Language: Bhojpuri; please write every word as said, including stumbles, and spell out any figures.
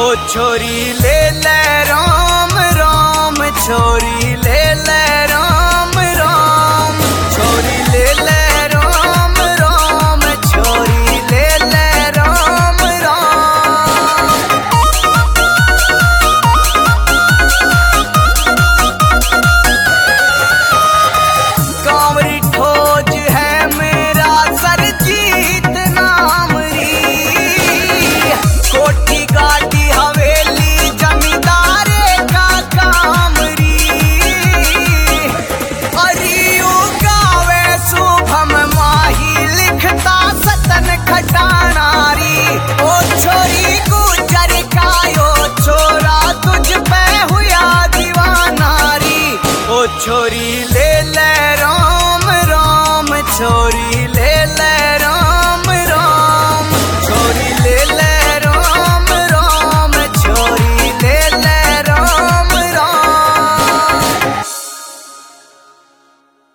छोरी ले ले राम राम, छोरी ले ले राम राम, छोरी ले ले राम राम, छोरी ले ले राम राम। कांवरी ठोज है मेरा सरजीत नाम री, कोठी गाड़ी हवेली जमींदारे का काम री। अरियो गावे शुभम माही लिखता सतन खटानारी। ओ छोरी गुजर कायो छोरा तुझ पे हुआ दीवानारी। ओ छोरी ले ले राम